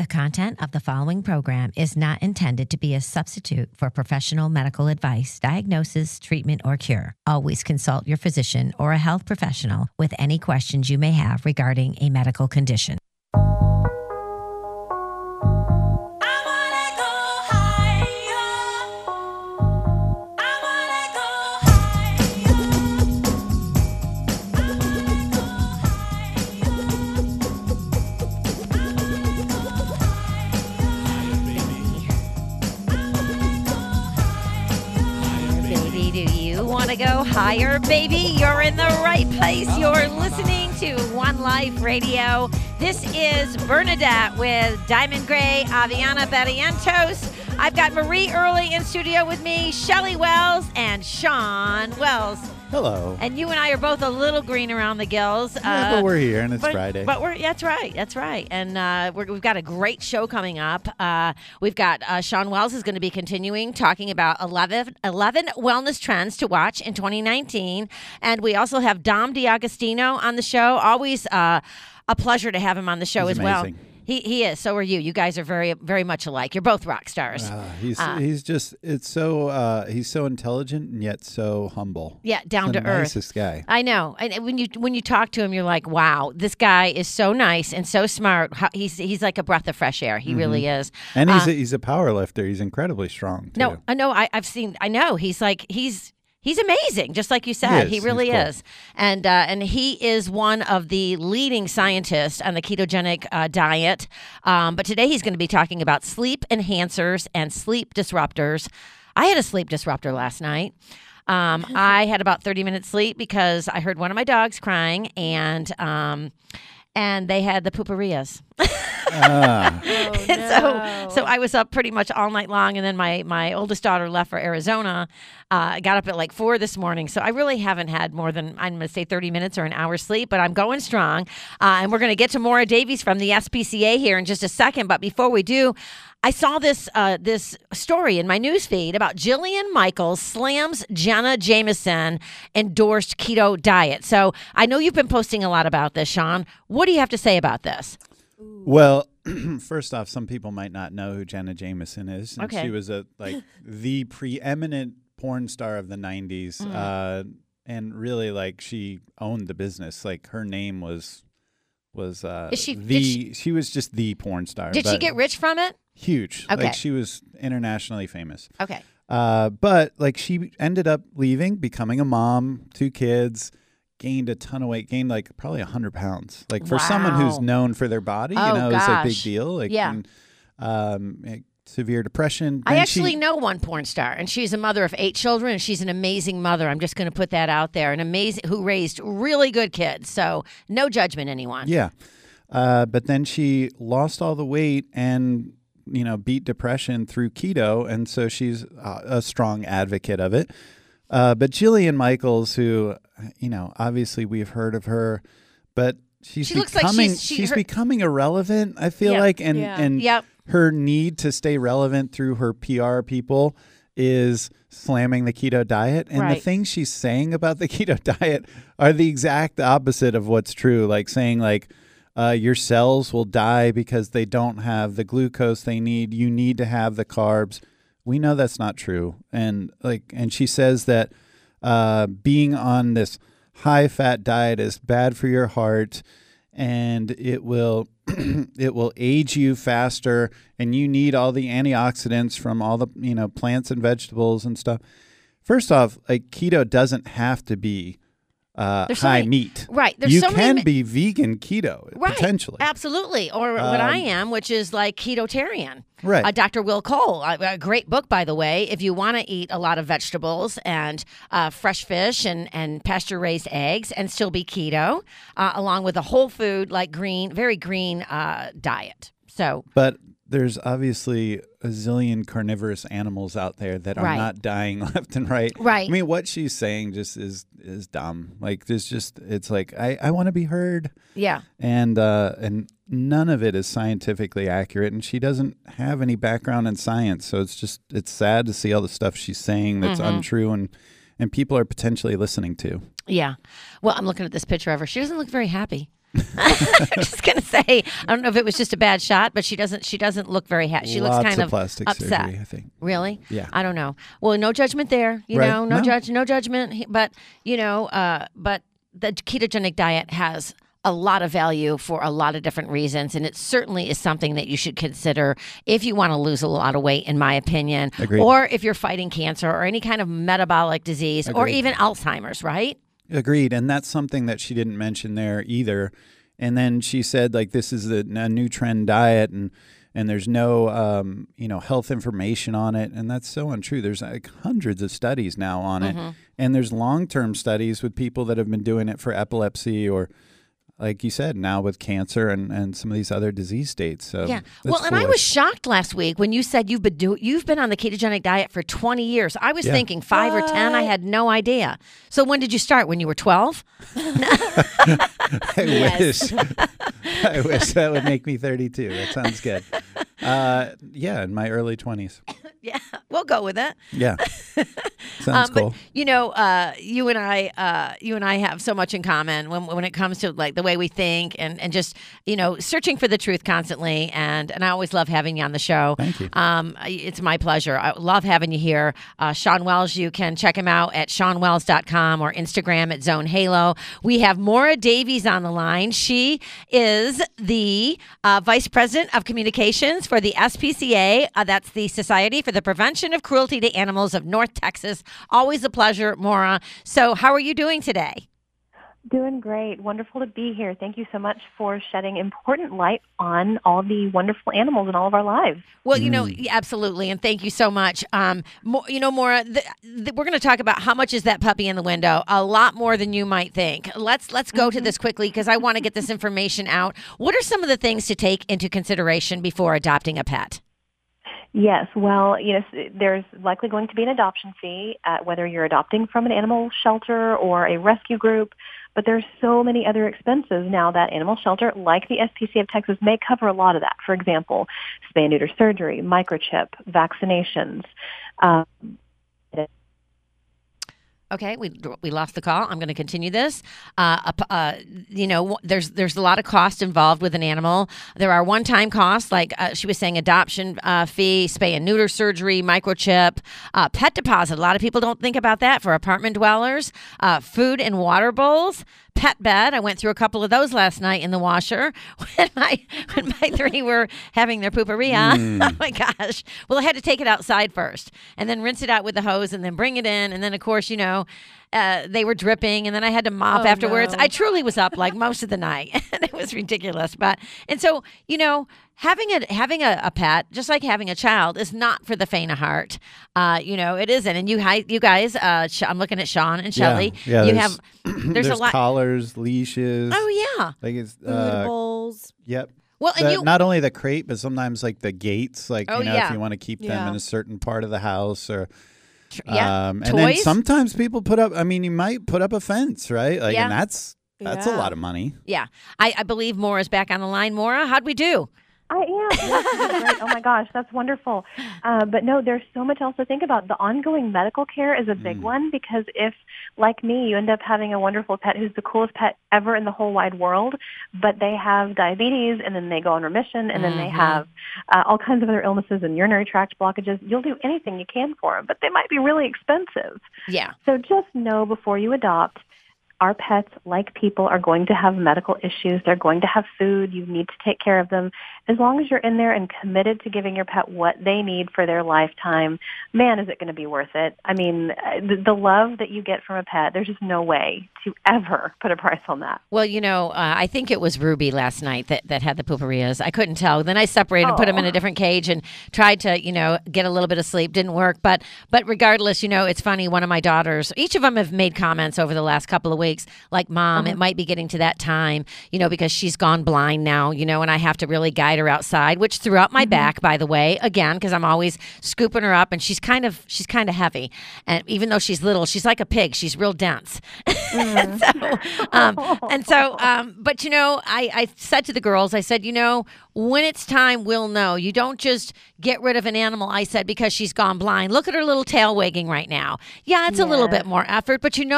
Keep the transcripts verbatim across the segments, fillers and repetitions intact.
content of the following program is not intended to be a substitute for professional medical advice, diagnosis, treatment, or cure. Always consult your physician or a health professional with any questions you may have regarding a medical condition. Want to go higher, baby? You're in the right place. You're listening to One Life Radio. This is Bernadette with Diamond Gray, Aviana Barrientos. I've got Marie Early in studio with me, Shelly Wells, and Sean Wells. Hello. And you and I are both a little green around the gills. Yeah, uh, but we're here, and it's but, Friday. But we're that's right, that's right. And uh, we're, we've got a great show coming up. Uh, we've got uh, Sean Wells is going to be continuing talking about eleven, eleven wellness trends to watch in twenty nineteen. And we also have Dom D'Agostino on the show. Always uh, a pleasure to have him on the show He's as amazing. well. He he is. So are you. You guys are very very much alike. You're both rock stars. Uh, he's Uh, he's just it's so uh, he's so intelligent and yet so humble. Yeah, down He's to the earth. Nicest guy. I know. And when you when you talk to him, you're like, wow, this guy is so nice and so smart. How- He's he's like a breath of fresh air. He really is. And he's Uh, a, he's a power lifter. He's incredibly strong too. no, I know. I, I've seen. I know. He's like he's. He's amazing, just like you said. is. He He's really cool. is, and uh, and he is one of the leading scientists on the ketogenic uh, diet. Um, but today he's going to be talking about sleep enhancers and sleep disruptors. I had a sleep disruptor last night. Um, I had about thirty minutes sleep because I heard one of my dogs crying, and um, and they had the pooperias. Ah, And so, so I was up pretty much all night long, and then my my oldest daughter left for Arizona. Uh, I got up at like four this morning, so I really haven't had more than I'm going to say thirty minutes or an hour's sleep, but I'm going strong. Uh, and we're going to get to Maura Davies from the S P C A here in just a second. But before we do, I saw this uh, this story in my newsfeed about Jillian Michaels slams Jenna Jameson endorsed keto diet. So I know you've been posting a lot about this, Sean. What do you have to say about this? well, first off, some people might not know who Jenna Jameson is. And Okay. She was a like the preeminent porn star of the nineties, Mm. uh, and really like she owned the business. Like her name was was uh, Is she- did the she- she was just the porn star. Did she but get rich from it? huge? Okay. Like she was internationally famous. Okay. Uh, but like she ended up leaving, becoming a mom, two kids, gained a ton of weight, gained like probably a hundred pounds. Like for someone who's Wow. known for their body, Oh, you know, it's a big gosh. deal. Like, Yeah. and, um, eh, severe depression. I Then actually she, know one porn star, and she's a mother of eight children, and she's an amazing mother. I'm just going to put that out there. An amazing who raised really good kids. So no judgment, anyone. Yeah. Uh, but then she lost all the weight and, you know, beat depression through keto. And so she's a, a strong advocate of it. Uh, but Jillian Michaels, who, you know, obviously we've heard of her, but she's She looks like becoming she's- she- she's her- becoming irrelevant, I feel Yeah. like. And, Yeah. and Yep. her need to stay relevant through her P R people is slamming the keto diet. And the Right. things she's saying about the keto diet are the exact opposite of what's true. Like saying like, uh, your cells will die because they don't have the glucose they need. You need to have the carbs. We know that's not true. And like, and she says that uh, being on this high fat diet is bad for your heart, and it will it will age you faster, and you need all the antioxidants from all the you know plants and vegetables and stuff. First off, like keto doesn't have to be uh, There's so high many- meat. Right. There's you so can many, be vegan keto right. potentially. Absolutely. Or what I Um, am, which is like ketotarian. Right. Uh, Doctor Will Cole, a, a great book, by the way. If you want to eat a lot of vegetables and uh, fresh fish and, and pasture raised eggs and still be keto, uh, along with a whole food, like green, very green uh, diet. So, But there's obviously a zillion carnivorous animals out there that are Right. not dying left and right. Right. I mean, what she's saying just is is dumb. Like there's just it's like I, I want to be heard, yeah. and uh, and none of it is scientifically accurate, and she doesn't have any background in science. So it's just it's sad to see all the stuff she's saying that's Mm-hmm. untrue and and people are potentially listening to. Yeah. Well, I'm looking at this picture of her. She doesn't look very happy. I'm just gonna say, I don't know if it was just a bad shot, but she doesn't. She doesn't look very happy. She Lots looks kind of of plastic upset. surgery, I think. Really? Yeah. I don't know. Well, no judgment there. You Right. know, no, No. judge, no judgment. But you know, uh, but the ketogenic diet has a lot of value for a lot of different reasons, and it certainly is something that you should consider if you want to lose a lot of weight, in my opinion, Agreed. or if you're fighting cancer or any kind of metabolic disease, or Agreed. even Alzheimer's. Right? Agreed. And that's something that she didn't mention there either. And then she said, like, this is a, a new trend diet, and and there's no, um, you know, health information on it. And that's so untrue. There's like hundreds of studies now on it. Mm-hmm. And there's long-term studies with people that have been doing it for epilepsy or, like you said, now with cancer and, and some of these other disease states. So Yeah. that's Well, and I was foolish. shocked last week when you said you've been do- you've been on the ketogenic diet for twenty years. I was Yeah. thinking five or ten. I had no idea. So when did you start? When you were twelve? I Yes. wish. I wish that would make me thirty-two. That sounds good. Uh, yeah, in my early twenties. Yeah, we'll go with it. Yeah, sounds Um, cool. But you know, uh, you and I, uh, you and I have so much in common when when it comes to like the way we think and, and just you know searching for the truth constantly. And and I always love having you on the show. Thank you. Um, I- it's my pleasure. I love having you here, uh, Sean Wells. You can check him out at sean wells dot com or Instagram at Zone Halo. We have Maura Davies on the line. She is the uh, Vice President of Communications for the S P C A. Uh, that's the Society for the Prevention of Cruelty to Animals of North Texas. Always a pleasure, Maura. So how are you doing today? Doing great. Wonderful to be here. Thank you so much for shedding important light on all the wonderful animals in all of our lives. Well, you know, yeah, absolutely, and thank you so much. Um, mo- you know, Maura, the, the, we're going to talk about how much is that puppy in the window. A lot more than you might think. Let's let's go to this quickly because I want to get this information out. What are some of the things to take into consideration before adopting a pet? Yes, well, you know, s- there's likely going to be an adoption fee, uh, whether you're adopting from an animal shelter or a rescue group. But there's so many other expenses now that animal shelter, like the S P C A of Texas, may cover a lot of that. For example, spay neuter surgery, microchip, vaccinations. Um, Okay, we we lost the call. I'm going to continue this. Uh, uh, you know, there's there's a lot of cost involved with an animal. There are one-time costs, like uh, she was saying, adoption uh, fee, spay and neuter surgery, microchip, uh, pet deposit. A lot of people don't think about that for apartment dwellers. Uh, food and water bowls. Pet bed. I went through a couple of those last night in the washer when my when my three were having their pooperia. Mm. Oh my gosh! Well, I had to take it outside first, and then rinse it out with the hose, and then bring it in, and then of course, you know, uh, they were dripping, and then I had to mop Oh, afterwards. no. I truly was up like most of the night, and it was ridiculous. But and so you know. Having a having a, a pet, just like having a child, is not for the faint of heart. Uh, you know, it isn't. And you, hi- you guys, uh, Sh- I'm looking at Sean and Shelly. Yeah, you there's- have there's, a lot. collars, leashes. Oh yeah. Like it's Food uh, bowls. yep. Well, and The- you not only the crate, but sometimes like the gates. Like Oh, you know, yeah. if you want to keep them Yeah. in a certain part of the house, or tr- yeah um, and then toys. sometimes people put up. I mean, you might put up a fence, right? Like, Yeah. and that's that's a Yeah. lot of money. Yeah, I, I believe Maura's back on the line. Maura, how'd we do? I am. Yes, you did great. Oh my gosh, that's wonderful. Uh, but no, there's so much else to think about. The ongoing medical care is a big Mm. one because if, like me, you end up having a wonderful pet who's the coolest pet ever in the whole wide world, but they have diabetes and then they go on remission and then they Mhm. have uh, all kinds of other illnesses and urinary tract blockages, you'll do anything you can for them, but they might be really expensive. Yeah, So just know before you adopt, our pets, like people, are going to have medical issues. They're going to have food. You need to take care of them. As long as you're in there and committed to giving your pet what they need for their lifetime, man, is it going to be worth it. I mean, uh, the, the love that you get from a pet, there's just no way to ever put a price on that. well, you know, uh, I think it was Ruby last night that, that had the pooperias. I couldn't tell. Then I separated and put them in a different cage and tried to, you know, get a little bit of sleep. Didn't work. But but regardless, you know, it's funny. One of my daughters, each of them have made comments over the last couple of weeks, like, Mom, it might be getting to that time, you know, because she's gone blind now, you know, and I have to really guide her outside, which threw out my back, by the way, again, because I'm always scooping her up, and she's kind of she's kind of heavy, and even though she's little, she's like a pig. She's real dense. and so, um, and so, um, but you know, I, I said to the girls, I said, you know, when it's time, we'll know. You don't just get rid of an animal, I said, because she's gone blind. Look at her little tail wagging right now. Yeah, it's a little Yes. bit more effort, but you know,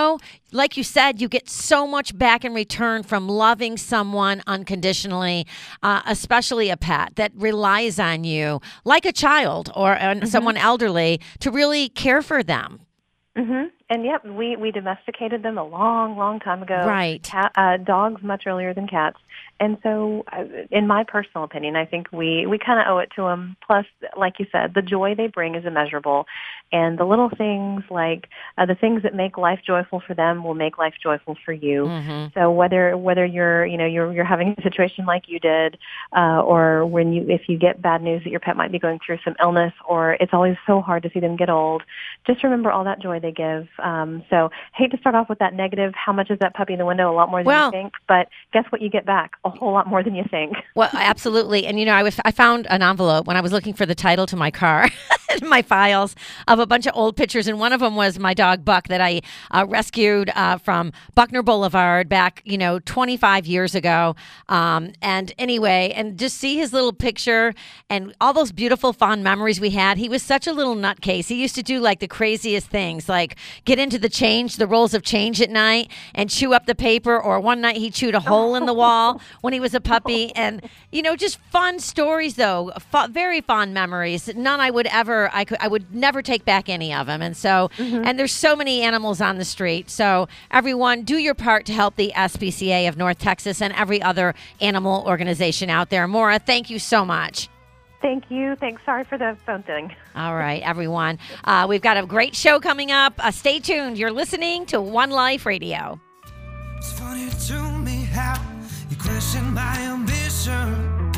like you said, you get so much back in return from loving someone unconditionally, uh, especially a pet that relies on you like a child or uh, mm-hmm. someone elderly to really care for them. Mm-hmm. And yep, we, we domesticated them a long, long time ago. Right. Cat, uh, dogs much earlier than cats. And so, uh, in my personal opinion, I think we, we kind of owe it to them. Plus, like you said, the joy they bring is immeasurable. And the little things like uh, the things that make life joyful for them will make life joyful for you. Mm-hmm. So whether whether you're you know you're you're having a situation like you did, uh, or when you if you get bad news that your pet might be going through some illness, or it's always so hard to see them get old, just remember all that joy they give. Um, so hate to start off with that negative. How much is that puppy in the window? A lot more than well, you think. But guess what? You get back a whole lot more than you think. Well, absolutely. And you know, I was I found an envelope when I was looking for the title to my car, in my files, of a bunch of old pictures, and one of them was my dog Buck that I uh, rescued uh, from Buckner Boulevard back, you know, twenty-five years ago. Um, and anyway, and just see his little picture and all those beautiful, fond memories we had. He was such a little nutcase. He used to do like the craziest things, like get into the change, the rolls of change at night, and chew up the paper. Or one night he chewed a hole in the wall when he was a puppy. And you know, just fun stories though, F- very fond memories. None I would ever, I could, I would never take back any of them. And so, mm-hmm. and there's so many animals on the street. So everyone, do your part to help the S P C A of North Texas and every other animal organization out there. Maura, thank you so much. Thank you. Thanks. Sorry for the phone thing. All right, everyone. Uh, we've got a great show coming up. Uh, stay tuned. You're listening to One Life Radio. It's funny to me how you question my ambition.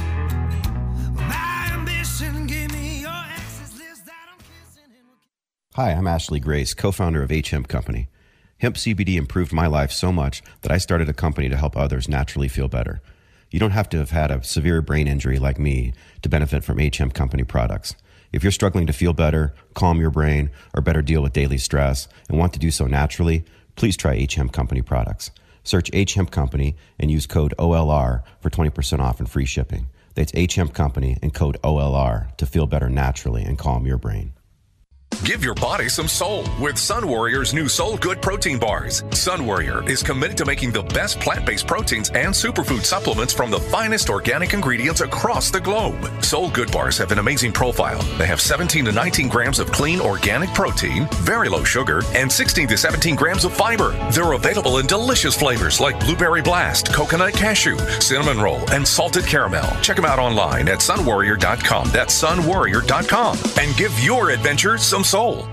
My ambition gave me your exes list that I'm kissing him. Hi, I'm Ashley Grace, co-founder of H Hemp Company. Hemp C B D improved my life so much that I started a company to help others naturally feel better. You don't have to have had a severe brain injury like me to benefit from H Hemp Company products. If you're struggling to feel better, calm your brain, or better deal with daily stress and want to do so naturally, please try H Hemp Company products. Search H Hemp Company and use code O L R for twenty percent off and free shipping. That's H Hemp Company and code O L R to feel better naturally and calm your brain. Give your body some soul with Sun Warrior's new Soul Good protein bars. Sun Warrior is committed to making the best plant-based proteins and superfood supplements from the finest organic ingredients across the globe. Soul Good bars have an amazing profile. They have seventeen to nineteen grams of clean organic protein, very low sugar, and sixteen to seventeen grams of fiber. They're available in delicious flavors like blueberry blast, coconut cashew, cinnamon roll, and salted caramel. Check them out online at sun warrior dot com. That's sun warrior dot com. And give your adventure some soul.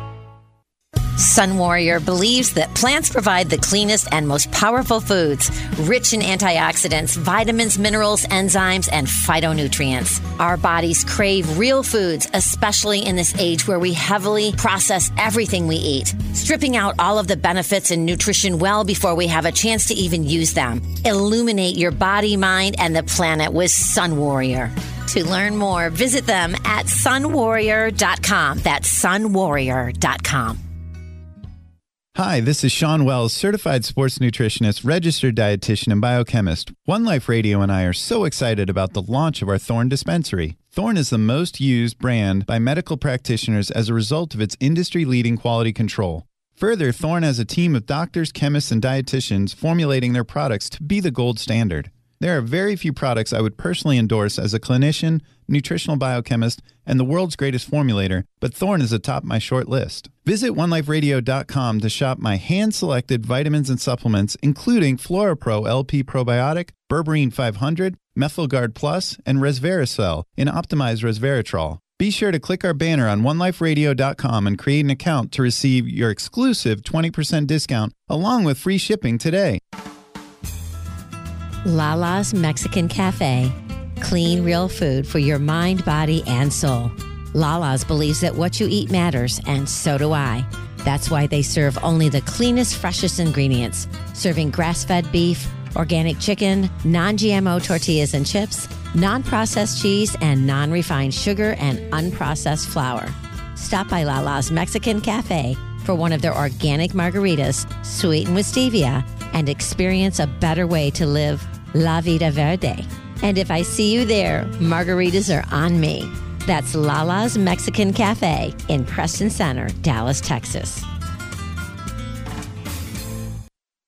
Sun Warrior believes that plants provide the cleanest and most powerful foods, rich in antioxidants, vitamins, minerals, enzymes, and phytonutrients. Our bodies crave real foods, especially in this age where we heavily process everything we eat, stripping out all of the benefits and nutrition well before we have a chance to even use them. Illuminate your body, mind, and the planet with Sun Warrior. To learn more, visit them at sun warrior dot com. That's sun warrior dot com. Hi, this is Sean Wells, certified sports nutritionist, registered dietitian, and biochemist. One Life Radio and I are so excited about the launch of our Thorne dispensary. Thorne is the most used brand by medical practitioners as a result of its industry-leading quality control. Further, Thorne has a team of doctors, chemists, and dietitians formulating their products to be the gold standard. There are very few products I would personally endorse as a clinician, nutritional biochemist, and the world's greatest formulator, but Thorne is atop my short list. Visit one life radio dot com to shop my hand-selected vitamins and supplements, including FloraPro L P Probiotic, Berberine five hundred, MethylGuard Plus, and Resveratrol in optimized resveratrol. Be sure to click our banner on one life radio dot com and create an account to receive your exclusive twenty percent discount along with free shipping today. Lala's Mexican Cafe. Clean, real food for your mind, body, and soul. Lala's believes that what you eat matters, and so do I. That's why they serve only the cleanest, freshest ingredients, serving grass-fed beef, organic chicken, non-G M O tortillas and chips, non-processed cheese, and non-refined sugar and unprocessed flour. Stop by Lala's Mexican Cafe for one of their organic margaritas, sweetened with stevia, and experience a better way to live La Vida Verde. And if I see you there, margaritas are on me. That's Lala's Mexican Cafe in Preston Center, Dallas, Texas.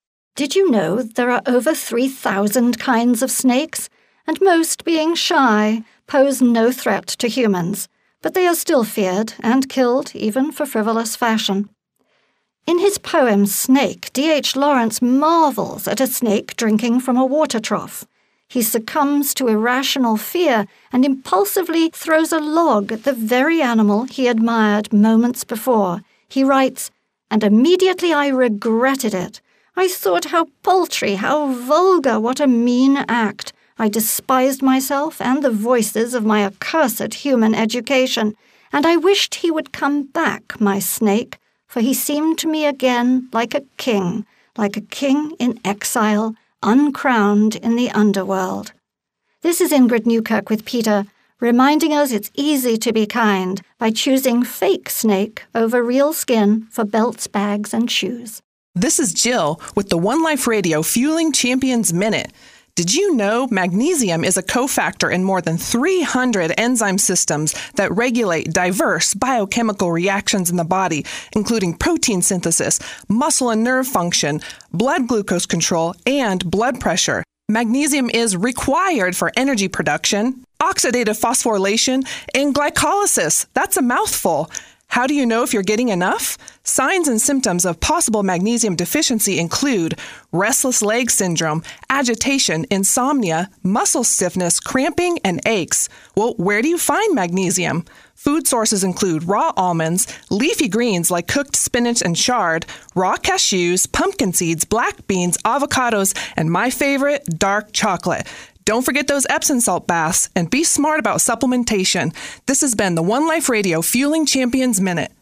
Did you know there are over three thousand kinds of snakes? And most, being shy, pose no threat to humans, but they are still feared and killed even for frivolous fashion. In his poem Snake, D H Lawrence marvels at a snake drinking from a water trough. He succumbs to irrational fear and impulsively throws a log at the very animal he admired moments before. He writes, "And immediately I regretted it. I thought how paltry, how vulgar, what a mean act. I despised myself and the voices of my accursed human education, and I wished he would come back, my snake, for he seemed to me again like a king, like a king in exile, uncrowned in the underworld." This is Ingrid Newkirk with Peter, reminding us it's easy to be kind by choosing fake snake over real skin for belts, bags, and shoes. This is Jill with the One Life Radio Fueling Champions Minute. Did you know magnesium is a cofactor in more than three hundred enzyme systems that regulate diverse biochemical reactions in the body, including protein synthesis, muscle and nerve function, blood glucose control, and blood pressure? Magnesium is required for energy production, oxidative phosphorylation, and glycolysis. That's a mouthful. How do you know if you're getting enough? Signs and symptoms of possible magnesium deficiency include restless leg syndrome, agitation, insomnia, muscle stiffness, cramping, and aches. Well, where do you find magnesium? Food sources include raw almonds, leafy greens like cooked spinach and chard, raw cashews, pumpkin seeds, black beans, avocados, and my favorite, dark chocolate. Don't forget those Epsom salt baths, and be smart about supplementation. This has been the One Life Radio Fueling Champions Minute.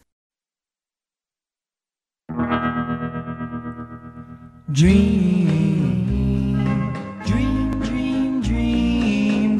Dream, dream, dream, dream,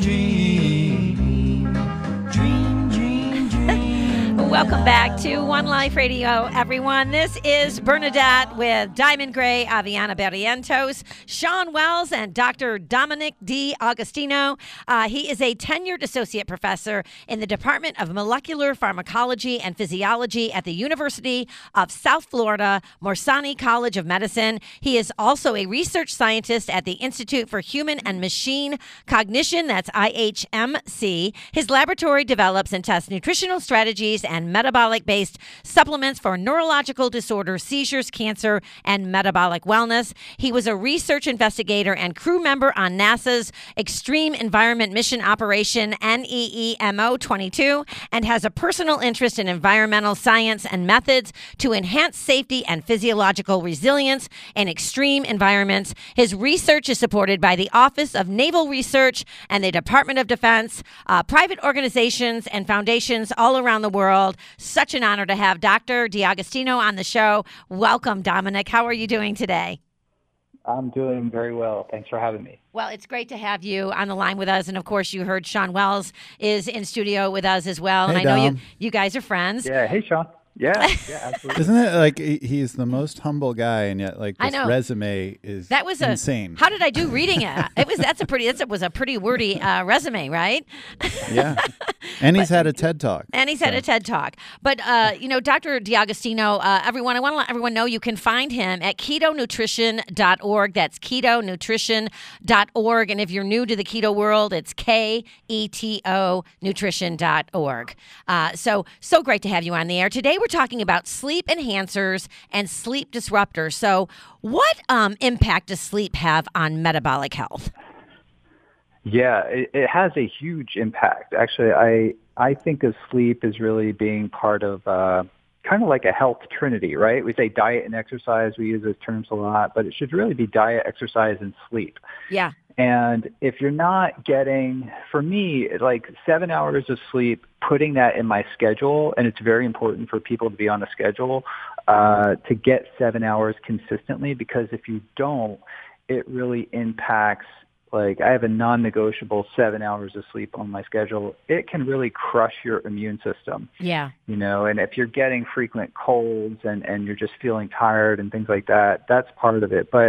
dream, dream, dream, dream. Welcome back to One Life Radio, everyone. This is Bernadette with Diamond Gray, Aviana Barrientos, Sean Wells, and Doctor Dominic D'Agostino. Uh, he is a tenured associate professor in the Department of Molecular Pharmacology and Physiology at the University of South Florida, Morsani College of Medicine. He is also a research scientist at the Institute for Human and Machine Cognition, that's I H M C. His laboratory develops and tests nutritional strategies and metabolic-based supplements for neurological disorders, seizures, cancer, and metabolic wellness. He was a research investigator and crew member on NASA's Extreme Environment Mission Operation N E E M O twenty-two and has a personal interest in environmental science and methods to enhance safety and physiological resilience in extreme environments. His research is supported by the Office of Naval Research and the Department of Defense, uh, private organizations and foundations all around the world. Such an honor to have Doctor D'Agostino on the show. Welcome, Dominic. How are you doing today? I'm doing very well. Thanks for having me. Well, it's great to have you on the line with us. And of course, you heard Sean Wells is in studio with us as well. Hey, and I know Dom. you, you guys are friends. Yeah. Hey, Sean. Yeah. Yeah, absolutely. Isn't it like he- he's the most humble guy, and yet like I this know. resume is That was a, insane. How did I do reading it? It was that's a pretty that was a pretty wordy uh, resume, right? Yeah, and he's had a TED Talk. And he's had a TED Talk. But, uh, you know, Doctor D'Agostino, uh, everyone, I want to let everyone know you can find him at keto nutrition dot org. That's keto nutrition dot org. And if you're new to the keto world, it's K E T O nutrition dot org. Uh, so, so great to have you on the air. Today we're talking about sleep enhancers and sleep disruptors. So what um, impact does sleep have on metabolic health? Yeah, it, it has a huge impact. Actually, I I think of sleep as really being part of uh, kind of like a health trinity, right? We say diet and exercise. We use those terms a lot, but it should really be diet, exercise, and sleep. Yeah. And if you're not getting, for me, like seven hours of sleep, putting that in my schedule, and it's very important for people to be on a schedule, uh, to get seven hours consistently, because if you don't, it really impacts, like I have a non-negotiable seven hours of sleep on my schedule. It can really crush your immune system. Yeah. You know, and if you're getting frequent colds and, and you're just feeling tired and things like that, that's part of it. But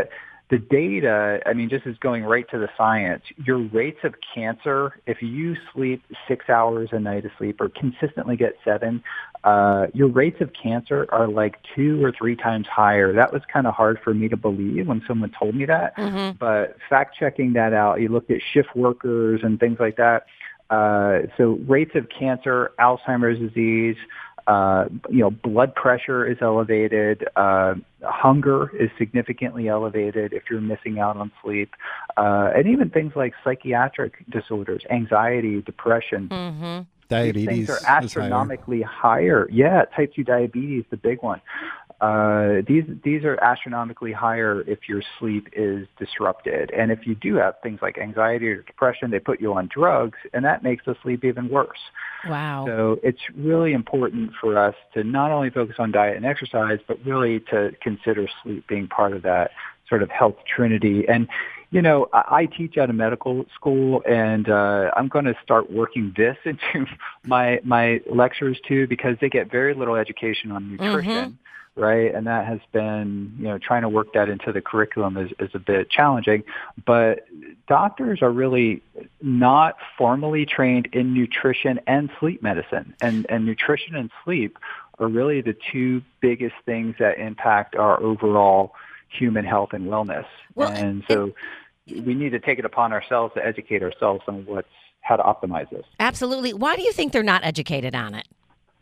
the data, I mean, just is going right to the science. Your rates of cancer, if you sleep six hours a night of sleep or consistently get seven, uh, your rates of cancer are like two or three times higher. That was kind of hard for me to believe when someone told me that. Mm-hmm. But fact checking that out, you looked at shift workers and things like that. Uh, so rates of cancer, Alzheimer's disease, Uh, you know, blood pressure is elevated. Uh, hunger is significantly elevated if you're missing out on sleep. Uh, and even things like psychiatric disorders, anxiety, depression. Mm-hmm. Diabetes. These things are astronomically higher. higher. Yeah, type two diabetes, the big one. Uh, these these are astronomically higher if your sleep is disrupted. And if you do have things like anxiety or depression, they put you on drugs, and that makes the sleep even worse. Wow. So it's really important for us to not only focus on diet and exercise, but really to consider sleep being part of that sort of health trinity. And, you know, I, I teach at a medical school, and uh, I'm going to start working this into my my lectures too, because they get very little education on nutrition. Mm-hmm. Right. And that has been, you know, trying to work that into the curriculum is, is a bit challenging. But doctors are really not formally trained in nutrition and sleep medicine. And, and nutrition and sleep are really the two biggest things that impact our overall human health and wellness. Well, and so it, we need to take it upon ourselves to educate ourselves on what's how to optimize this. Absolutely. Why do you think they're not educated on it?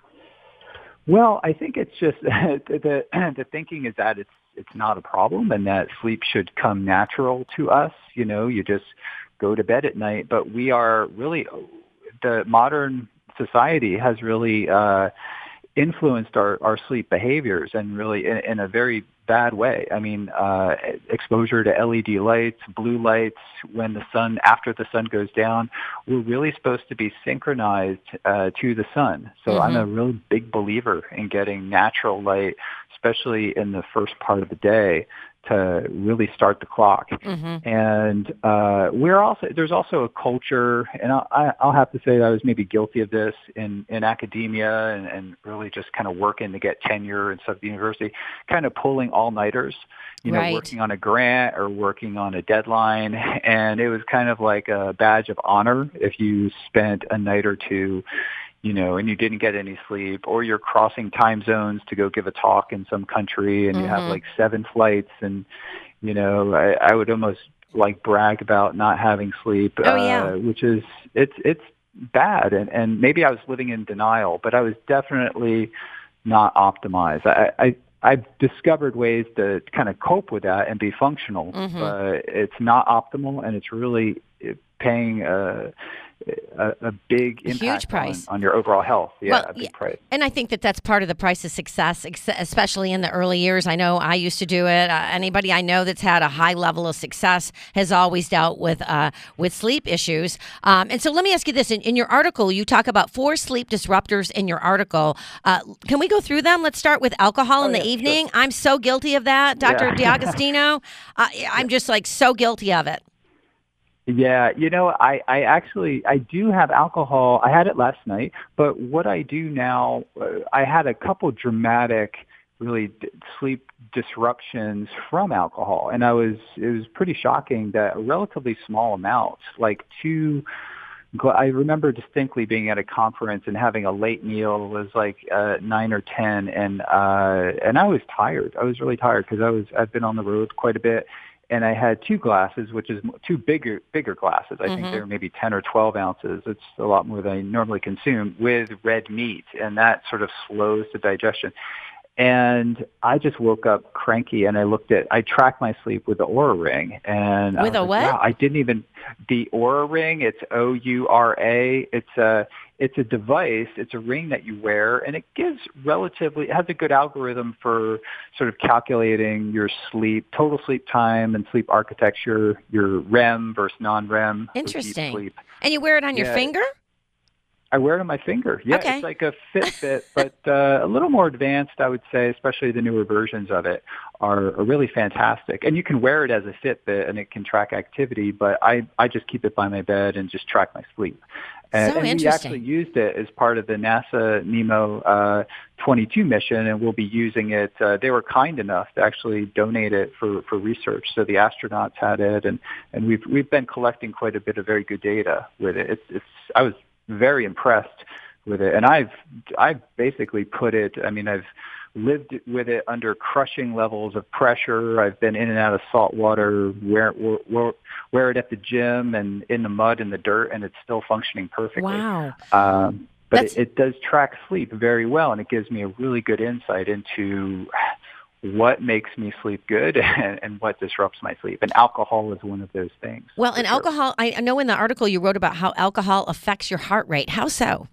Well, I think it's just the the thinking is that it's it's not a problem and that sleep should come natural to us. You know, you just go to bed at night. But we are really, the modern society has really uh, influenced our, our sleep behaviors and really in, in a very bad way. I mean, uh, exposure to L E D lights, blue lights, when the sun, after the sun goes down, we're really supposed to be synchronized uh, to the sun. So mm-hmm. I'm a really big believer in getting natural light, especially in the first part of the day, to really start the clock. Mm-hmm. And uh, we're also there's also a culture, and I'll, I'll have to say that I was maybe guilty of this in, in academia and, and really just kind of working to get tenure and stuff at the university, kind of pulling all-nighters, you know, right. working on a grant or working on a deadline. And it was kind of like a badge of honor if you spent a night or two, you know, and you didn't get any sleep, or you're crossing time zones to go give a talk in some country and mm-hmm. you have like seven flights. And, you know, I, I would almost like brag about not having sleep, oh, yeah. uh, which is, it's, it's bad. And, and maybe I was living in denial, but I was definitely not optimized. I, I, I've discovered ways to kind of cope with that and be functional, mm-hmm. but it's not optimal, and it's really paying a, a, a big impact huge price on, on your overall health. Yeah, well, a big yeah. price. And I think that that's part of the price of success, especially in the early years. I know I used to do it. Uh, anybody I know that's had a high level of success has always dealt with uh, with sleep issues. Um, and so let me ask you this. In, in your article, you talk about four sleep disruptors in your article. Uh, can we go through them? Let's start with alcohol oh, in the yeah, evening. sure. I'm so guilty of that, Doctor Yeah. D'Agostino. uh, I'm just like so guilty of it. Yeah, you know, I, I actually, I do have alcohol. I had it last night, but what I do now, uh, I had a couple dramatic, really d- sleep disruptions from alcohol. And I was, it was pretty shocking that a relatively small amount, like two, I remember distinctly being at a conference and having a late meal. It was like uh, nine or ten, and uh, and I was tired. I was really tired because I was, I've been on the road quite a bit. And I had two glasses, which is two bigger bigger glasses. I mm-hmm. think they were maybe ten or twelve ounces. It's a lot more than I normally consume, with red meat, and that sort of slows the digestion. And I just woke up cranky, and I looked at, I tracked my sleep with the Oura Ring. And with I a was what? Like, wow, I didn't even, the Oura Ring, it's O U R A. It's a, it's a device, it's a ring that you wear, and it gives relatively, it has a good algorithm for sort of calculating your sleep, total sleep time and sleep architecture, your R E M versus non-R E M. Interesting. Sleep. And you wear it on yeah. your finger? I wear it on my finger. Yeah, okay. It's like a Fitbit, but uh, a little more advanced, I would say, especially the newer versions of it are, are really fantastic. And you can wear it as a Fitbit, and it can track activity, but I, I just keep it by my bed and just track my sleep. And, So and we interesting. actually used it as part of the NASA NEMO uh, twenty-two mission, and we'll be using it. Uh, they were kind enough to actually donate it for, for research. So the astronauts had it, and, and we've we've been collecting quite a bit of very good data with it. It's, it's I was very impressed with it, and I've I've basically put it. I mean, I've lived with it under crushing levels of pressure. I've been in and out of salt water, wear, wear, wear it at the gym and in the mud and the dirt, and it's still functioning perfectly. Wow. Um, but That's- it, it does track sleep very well, and it gives me a really good insight into what makes me sleep good and, and what disrupts my sleep. And alcohol is one of those things. Well, for and sure. alcohol, I I know in the article you wrote about how alcohol affects your heart rate. How so?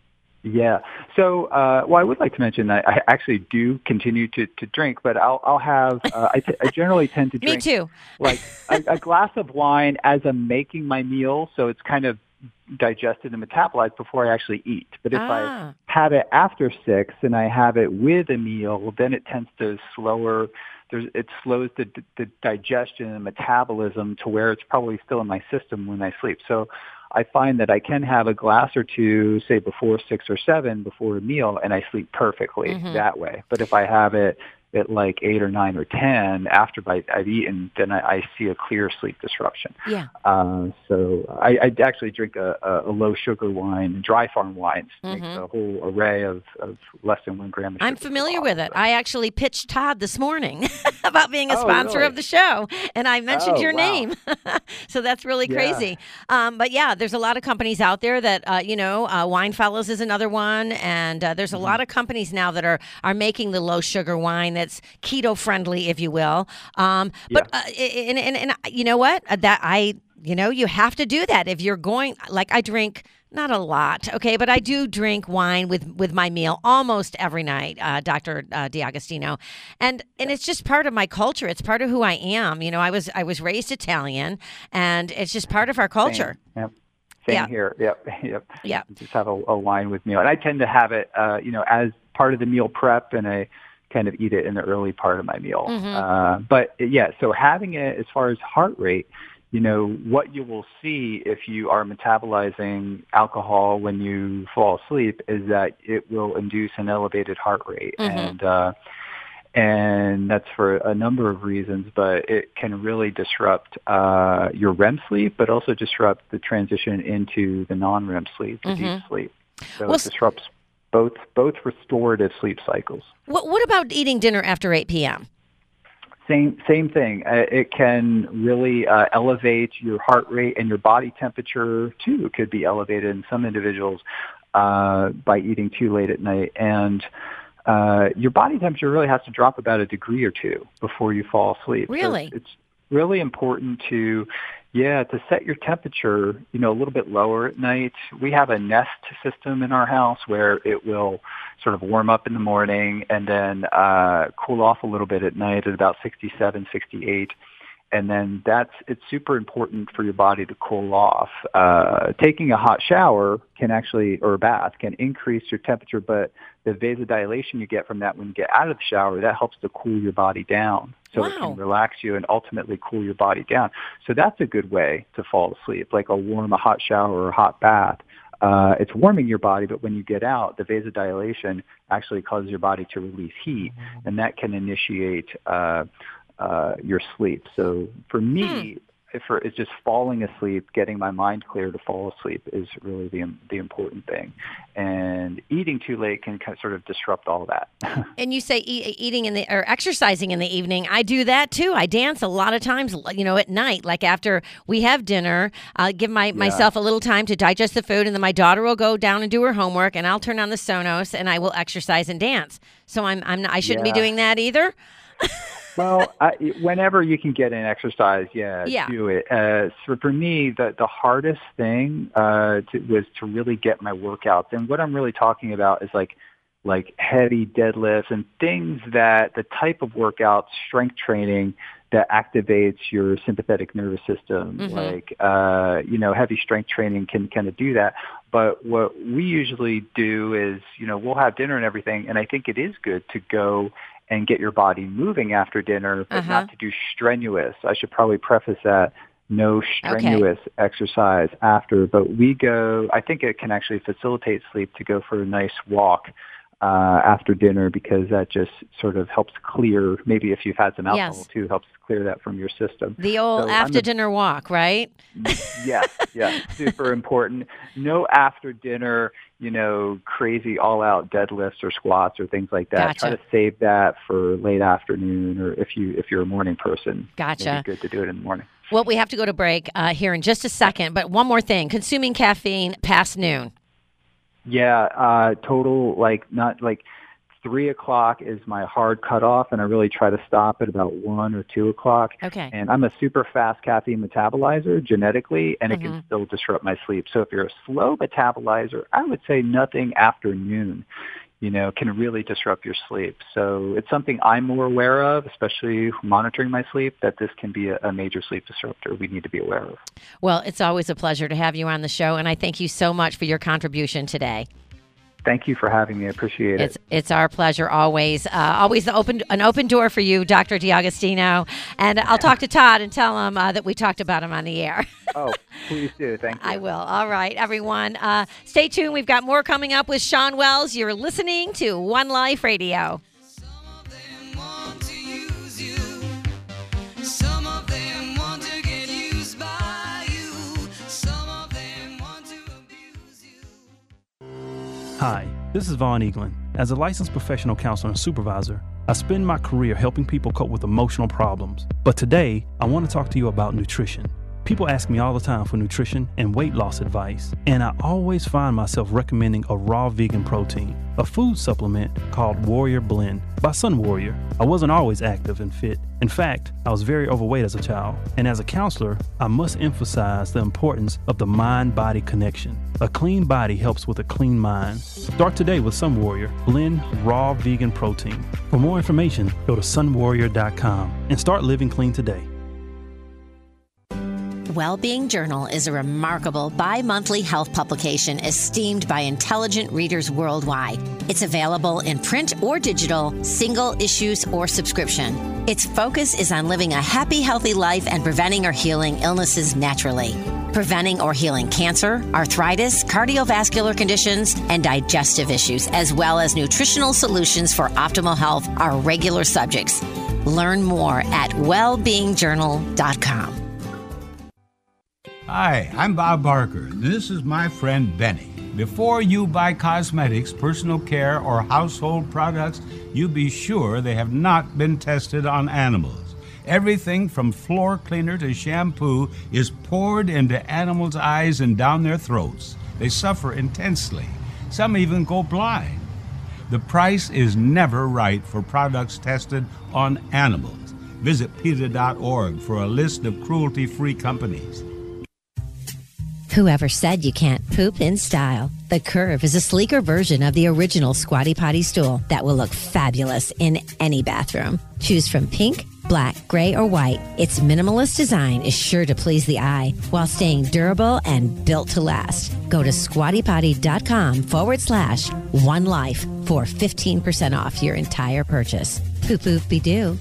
Yeah. So, uh, well, I would like to mention that I actually do continue to, to drink, but I'll, I'll have, uh, I, t- I generally tend to Me drink too. like a, a glass of wine as I'm making my meal. So it's kind of digested and metabolized before I actually eat. But if Ah. I have it after six and I have it with a meal, then it tends to slower, there's, it slows the, the digestion and metabolism to where it's probably still in my system when I sleep. So I find that I can have a glass or two, say before six or seven, before a meal, and I sleep perfectly Mhm. that way. But if I have it at like eight or nine or ten after I, I've eaten, then I, I see a clear sleep disruption. Yeah. Uh, so I, I actually drink a, a, a low sugar wine, dry farm wines, make Mhm. a whole array of, of less than one gram of sugar. I'm familiar per with bottle. it. I actually pitched Todd this morning about being a Oh, sponsor really? of the show, and I mentioned Oh, your wow. name. So that's really Yeah. crazy. Um, but yeah, there's a lot of companies out there that, uh, you know, uh, Wine Fellows is another one, and uh, there's a Mm-hmm. lot of companies now that are are making the low sugar wine that's keto friendly, if you will. Um, but uh, and, and and you know what? Uh, That I you know you have to do that if you're going. Like I drink. Not a lot, okay, but I do drink wine with, with my meal almost every night, uh, Doctor Uh, D'Agostino, and and it's just part of my culture. It's part of who I am. You know, I was I was raised Italian, and it's just part of our culture. Same. Yep. Same Yeah. here. Yep. Yep. Yeah. Just have a, a wine with meal. And I tend to have it, uh, you know, as part of the meal prep, and I kind of eat it in the early part of my meal. Mhm. Uh, but yeah, so having it as far as heart rate, you know, what you will see if you are metabolizing alcohol when you fall asleep is that it will induce an elevated heart rate. Mhm. And, uh, and that's for a number of reasons, but it can really disrupt uh, your R E M sleep, but also disrupt the transition into the non-R E M sleep, the Mhm. deep sleep. So Well, it disrupts both both restorative sleep cycles. What what about eating dinner after eight p.m.? Same same thing. Uh, it can really uh, elevate your heart rate, and your body temperature too. It could be elevated in some individuals uh, by eating too late at night, and uh, your body temperature really has to drop about a degree or two before you fall asleep. So Really? it's, it's really important to, yeah, to set your temperature, you know, a little bit lower at night. We have a Nest system in our house where it will sort of warm up in the morning and then uh, cool off a little bit at night at about sixty-seven, sixty-eight. And then that's, it's super important for your body to cool off. Uh, taking a hot shower can actually, or a bath, can increase your temperature, but the vasodilation you get from that when you get out of the shower, that helps to cool your body down. So it Wow. can relax you and ultimately cool your body down. So that's a good way to fall asleep, like a warm, a hot shower or a hot bath. Uh, it's warming your body, but when you get out, the vasodilation actually causes your body to release heat, and that can initiate uh, uh, your sleep. So for me, if for, it's just falling asleep, getting my mind clear to fall asleep is really the the important thing. And eating too late can kind of sort of disrupt all that. And you say e- eating in the or exercising in the evening. I do that too. I dance a lot of times, you know, at night. Like after we have dinner, I'll give my myself a little time to digest the food, and then my daughter will go down and do her homework, and I'll turn on the Sonos, and I will exercise and dance. So I'm I'm I shouldn't Yeah. be doing that either. Well, I, whenever you can get in exercise, yeah, Yeah. do it. Uh, so for me, the the hardest thing uh, to, was to really get my workouts. And what I'm really talking about is like like heavy deadlifts and things that the type of workouts, strength training that activates your sympathetic nervous system. Mhm. Like uh, you know, heavy strength training can kind of do that. But what we usually do is, you know, we'll have dinner and everything, and I think it is good to go and get your body moving after dinner, but Uh-huh. not to do strenuous. I should probably preface that, no strenuous okay. exercise after. But we go, I think it can actually facilitate sleep to go for a nice walk uh, after dinner, because that just sort of helps clear, maybe if you've had some alcohol yes. too, helps clear that from your system. The old so after the, dinner walk, right? Yes, yes, super important. No after dinner, you know, crazy all out deadlifts or squats or things like that. Gotcha. Try to save that for late afternoon, or if you if you're a morning person. Gotcha. Maybe good to do it in the morning. Well, we have to go to break uh, here in just a second, but one more thing: consuming caffeine past noon. Yeah, uh, total, like, not like three o'clock is my hard cutoff, and I really try to stop at about one or two o'clock. Okay. And I'm a super fast caffeine metabolizer genetically, and mm-hmm. it can still disrupt my sleep. So if you're a slow metabolizer, I would say nothing after noon, you know, can really disrupt your sleep. So it's something I'm more aware of, especially monitoring my sleep, that this can be a, a major sleep disruptor we need to be aware of. Well, it's always a pleasure to have you on the show, and I thank you so much for your contribution today. Thank you for having me. I appreciate it. It's it's our pleasure always. Uh, always the open an open door for you, Doctor D'Agostino. And I'll talk to Todd and tell him uh, that we talked about him on the air. Oh, please do. Thank you. I will. All right, everyone. Uh, stay tuned. We've got more coming up with Shawn Wells. You're listening to One Life Radio. Hi, this is Vaughn Eaglin. As a licensed professional counselor and supervisor, I spend my career helping people cope with emotional problems. But today, I want to talk to you about nutrition. People ask me all the time for nutrition and weight loss advice, and I always find myself recommending a raw vegan protein, a food supplement called Warrior Blend by Sun Warrior. I wasn't always active and fit. In fact, I was very overweight as a child, and as a counselor, I must emphasize the importance of the mind-body connection. A clean body helps with a clean mind. Start today with Sun Warrior Blend Raw Vegan Protein. For more information, go to sun warrior dot com and start living clean today. Wellbeing Journal is a remarkable bi-monthly health publication esteemed by intelligent readers worldwide. It's available in print or digital, single issues or subscription. Its focus is on living a happy, healthy life and preventing or healing illnesses naturally. Preventing or healing cancer, arthritis, cardiovascular conditions, and digestive issues, as well as nutritional solutions for optimal health are regular subjects. Learn more at well being journal dot com. Hi, I'm Bob Barker. This is my friend Benny. Before you buy cosmetics, personal care, or household products, you be sure they have not been tested on animals. Everything from floor cleaner to shampoo is poured into animals' eyes and down their throats. They suffer intensely. Some even go blind. The price is never right for products tested on animals. Visit PETA dot org for a list of cruelty-free companies. Whoever said you can't poop in style? The Curve is a sleeker version of the original Squatty Potty stool that will look fabulous in any bathroom. Choose from pink, black, gray, or white. Its minimalist design is sure to please the eye while staying durable and built to last. Go to squatty potty dot com forward slash one life for fifteen percent off your entire purchase. Poop poop be doo.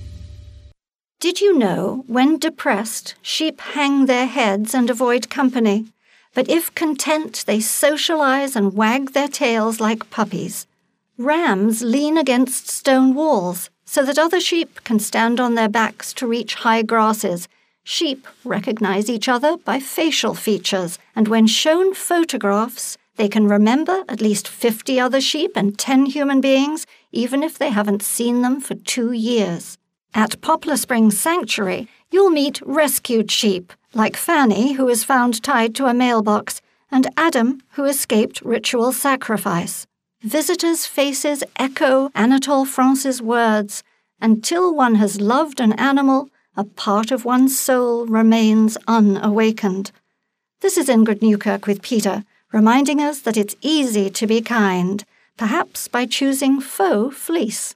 Did you know, when depressed, sheep hang their heads and avoid company? But if content, they socialize and wag their tails like puppies. Rams lean against stone walls so that other sheep can stand on their backs to reach high grasses. Sheep recognize each other by facial features, and when shown photographs, they can remember at least fifty other sheep and ten human beings, even if they haven't seen them for two years. At Poplar Springs Sanctuary, you'll meet rescued sheep, like Fanny, who was found tied to a mailbox, and Adam, who escaped ritual sacrifice. Visitors' faces echo Anatole France's words, "Until one has loved an animal, a part of one's soul remains unawakened." This is Ingrid Newkirk with PETA, reminding us that it's easy to be kind, perhaps by choosing faux fleece.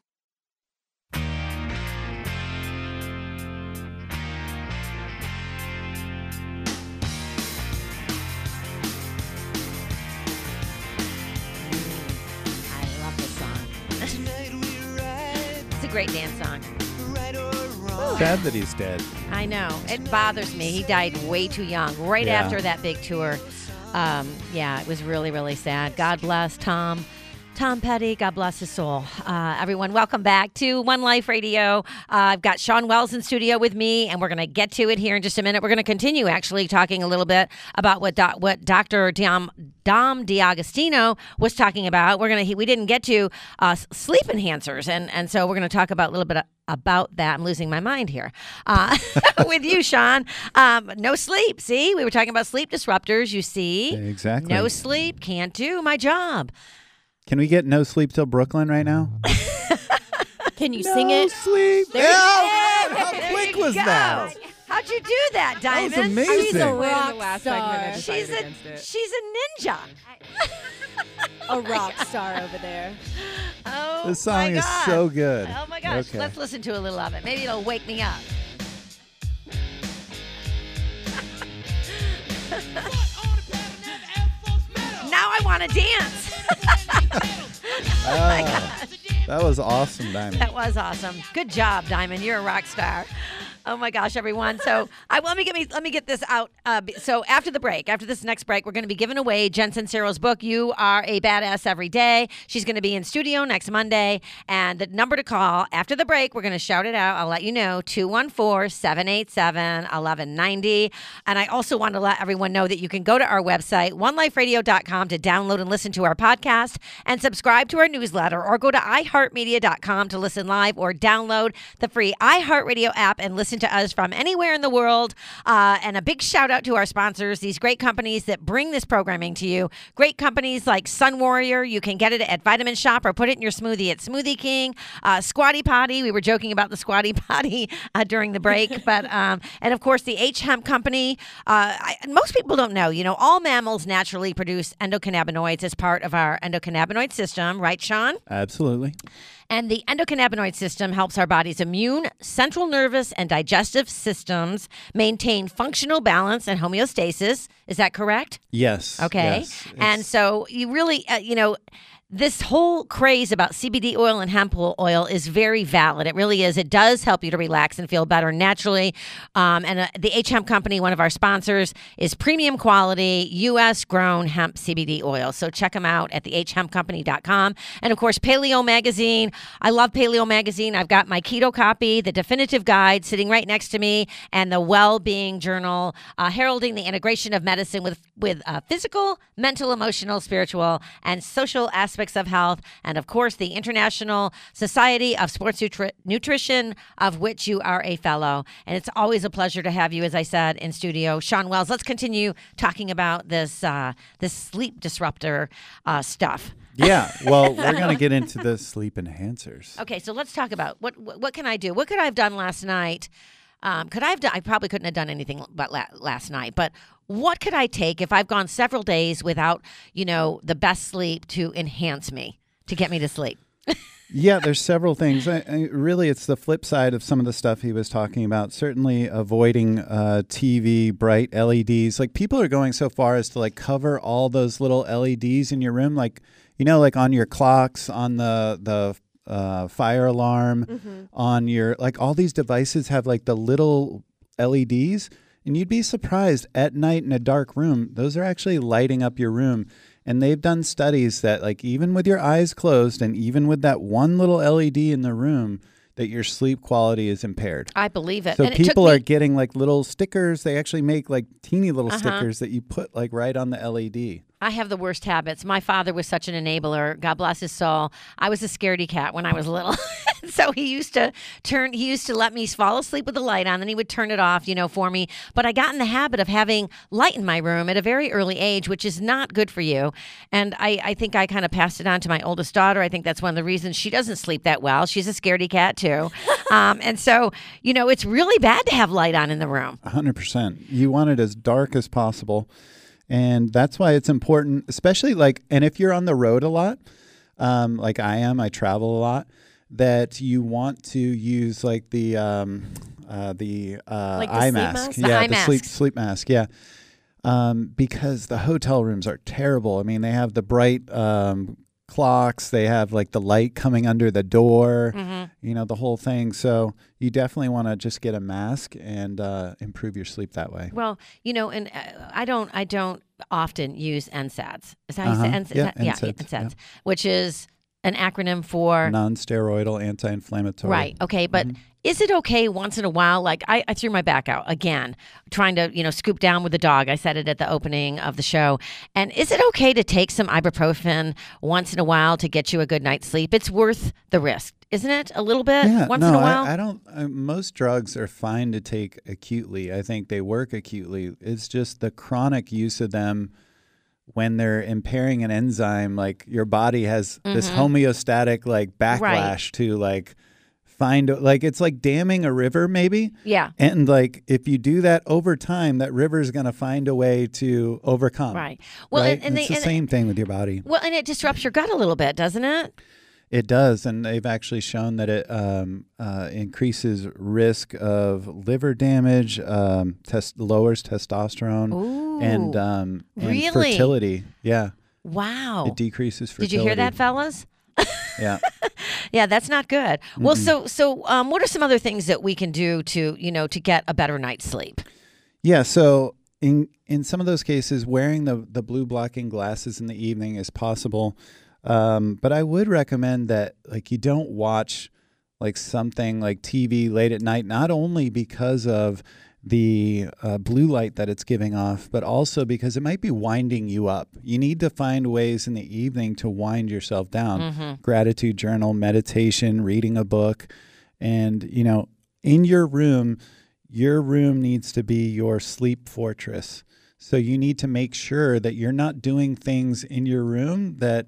Great dance song. Sad that he's dead. I know. It bothers me. He died way too young, right Yeah. after that big tour. Um, yeah, it was really, really sad. God bless Tom. Tom Petty, God bless his soul. Uh, everyone, welcome back to One Life Radio. Uh, I've got Sean Wells in studio with me, and we're going to get to it here in just a minute. We're going to continue actually talking a little bit about what doc, what Doctor Dom, Dom D'Agostino was talking about. We're going to we didn't get to uh, sleep enhancers, and and so we're going to talk about a little bit of, about that. I'm losing my mind here uh, with you, Sean. Um, no sleep. See, we were talking about sleep disruptors. You see, Exactly. no sleep, can't do my job. Can we get No Sleep Till Brooklyn right now? Can you no sing it? sleep. There Yeah, you- how there quick you was go. that? How'd you do that, Diamond? That was amazing. She's a Right rock in the last segment, I star. decided She's a against it. she's a ninja. A rock star over there. Oh, This song my is God. so good. Oh my gosh, Okay. let's listen to a little of it. Maybe it'll wake me up. Now I want to dance. Oh, that was awesome, Diamond. That was awesome. Good job, Diamond. You're a rock star. Oh my gosh, everyone! So I let me get me let me get this out. Uh, so after the break, after this next break, we're going to be giving away Jen Sincero's book. You Are a Badass Every Day. She's going to be in studio next Monday, and the number to call after the break, we're going to shout it out. I'll let you know: two one four, seven eight seven, one one nine zero. And I also want to let everyone know that you can go to our website, one life radio dot com, to download and listen to our podcast and subscribe to our newsletter, or go to i heart media dot com to listen live or download the free iHeartRadio app and listen to us from anywhere in the world. Uh, and a big shout out to our sponsors, these great companies that bring this programming to you. Great companies like Sun Warrior. You can get it at Vitamin Shop or put it in your smoothie at Smoothie King. Uh, Squatty Potty. We were joking about the Squatty Potty uh, during the break. but um, And of course, the H-Hemp Company. Uh, I, most people don't know, you know, all mammals naturally produce endocannabinoids as part of our endocannabinoid system. Right, Sean? Absolutely. And the endocannabinoid system helps our body's immune, central nervous, and digestive systems maintain functional balance and homeostasis. Is that correct? Yes. Okay. Yes. And so you really, uh, you know, this whole craze about C B D oil and hemp oil is very valid. It really is. It does help you to relax and feel better naturally. Um, and uh, the H-Hemp Company, one of our sponsors, is premium quality U S grown hemp C B D oil. So check them out at the h hemp company dot com. And of course, Paleo Magazine. I love Paleo Magazine. I've got my keto copy, the definitive guide sitting right next to me, and the Well-Being Journal, uh, heralding the integration of medicine with, with uh, physical, mental, emotional, spiritual, and social aspects of health, and of course the International Society of Sports Nutri- Nutrition, of which you are a fellow. And it's always a pleasure to have you, as I said, in studio. Sean Wells, let's continue talking about this uh, this sleep disruptor uh, stuff. Yeah, well, we're going to get into the sleep enhancers. Okay, so let's talk about what what, what can I do? What could I have done last night? Um, could I have done? I probably couldn't have done anything but la- last night. But what could I take if I've gone several days without, you know, the best sleep to enhance me, to get me to sleep? Yeah, there's several things. I, I, really, it's the flip side of some of the stuff he was talking about. Certainly avoiding uh, T V, bright L E Ds. Like, people are going so far as to, like, cover all those little L E Ds in your room. Like, you know, like on your clocks, on the, the uh, fire alarm, mm-hmm. on your, like, all these devices have, like, the little L E Ds. And you'd be surprised, at night in a dark room, those are actually lighting up your room. And they've done studies that, like, even with your eyes closed and even with that one little L E D in the room, that your sleep quality is impaired. I believe it. So and people it are me- getting, like, little stickers. They actually make, like, teeny little uh-huh. stickers that you put, like, right on the L E D. I have the worst habits. My father was such an enabler. God bless his soul. I was a scaredy cat when I was little. So he used to turn, he used to let me fall asleep with the light on, then he would turn it off, you know, for me. But I got in the habit of having light in my room at a very early age, which is not good for you. And I, I think I kind of passed it on to my oldest daughter. I think that's one of the reasons she doesn't sleep that well. She's a scaredy cat too. um, and so, you know, it's really bad to have light on in the room. one hundred percent. You want it as dark as possible. And that's why it's important, especially like, and if you're on the road a lot, um, like I am, I travel a lot, that you want to use like the um, uh, the, uh, like the eye sleep mask. mask? The Yeah, eye the sleep, masks. sleep mask. Yeah. Um, because the hotel rooms are terrible. I mean, they have the bright um, clocks. They have like the light coming under the door, Mhm. you know, the whole thing. So you definitely want to just get a mask and uh, improve your sleep that way. Well, you know, and uh, I don't, I don't often use N SAIDs. Is that how you say Uh-huh. N SAIDs? Yeah, yeah, N SAIDs, N SAIDs, yeah. which is an acronym for Non-steroidal anti-inflammatory. Right. Okay. But is it okay once in a while? Like I, I threw my back out again, trying to, you know, scoop down with the dog. I said it at the opening of the show. And is it okay to take some ibuprofen once in a while to get you a good night's sleep? It's worth the risk, isn't it? A little bit Yeah, once no, in a while? I, I don't. I, most drugs are fine to take acutely. I think they work acutely. It's just the chronic use of them when they're impairing an enzyme. Like your body has this Mhm. homeostatic like backlash Right. to like find like it's like damming a river maybe. Yeah. And like if you do that over time, that river is going to find a way to overcome. Right. Well, right? and- and it's they- the and- same thing with your body. Well, and it disrupts your gut a little bit, doesn't it? It does, and they've actually shown that it um, uh, increases risk of liver damage, um, test lowers testosterone, and Ooh, um, and really? fertility. Yeah, Wow. it decreases Did fertility. you hear that, fellas? Yeah. Yeah, that's not good. Well, Mm-mm. so so um, what are some other things that we can do to, you know, to get a better night's sleep? Yeah, so in in some of those cases, wearing the the blue blocking glasses in the evening is possible, um, but I would recommend that like you don't watch like something like T V late at night, not only because of the uh, blue light that it's giving off, but also because it might be winding you up. You need to find ways in the evening to wind yourself down. Mhm. Gratitude journal, meditation, reading a book, and you know, in your room. Your room needs to be your sleep fortress. So you need to make sure that you're not doing things in your room that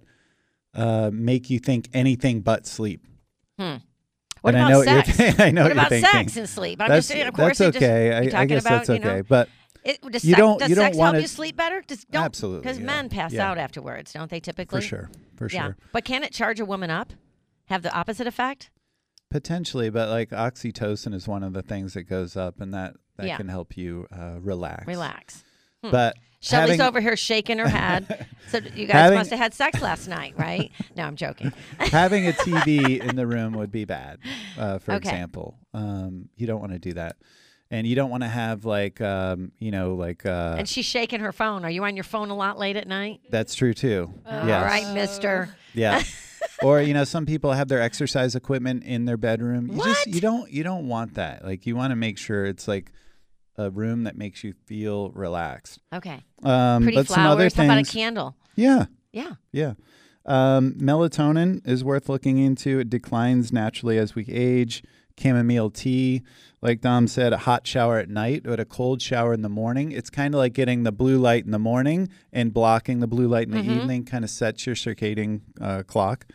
uh, make you think anything but sleep. Hmm. What And I about know what you're sex? thi- I know what what you're about thinking. sex and sleep? I'm That's- just saying, of course, that's you just- okay. you're I- I talking guess about, that's you know, okay, but it, does you sex, don't- does you don't sex help wanna- you sleep better? Just don't, Absolutely, because yeah. men pass Yeah. out afterwards, don't they? Typically, sure, for yeah. sure. But can it charge a woman up? Have the opposite effect? Potentially, but like oxytocin is one of the things that goes up, and that, that Yeah. can help you uh, relax. Relax. Hmm. But Shelly's having- over here shaking her head. So you guys Having- must have had sex last night, right? No, I'm joking. Having a T V in the room would be bad, uh, for Okay. example. Um, you don't want to do that. And you don't want to have like, um, you know, like, uh, And she's shaking her phone. Are you on your phone a lot late at night? that's true too. All Yes. right, mister. Yeah. Or, you know, some people have their exercise equipment in their bedroom. You just, you don't, you don't want that. Like you want to make sure it's like a room that makes you feel relaxed. Okay. Um, Pretty but flowers. some other How things, about a candle? Yeah. Yeah. Yeah. Um, melatonin is worth looking into. It declines naturally as we age. Chamomile tea, like Dom said, a hot shower at night, but a cold shower in the morning. It's kind of like getting the blue light in the morning and blocking the blue light in the Mhm. evening, kind of sets your circadian uh, clock.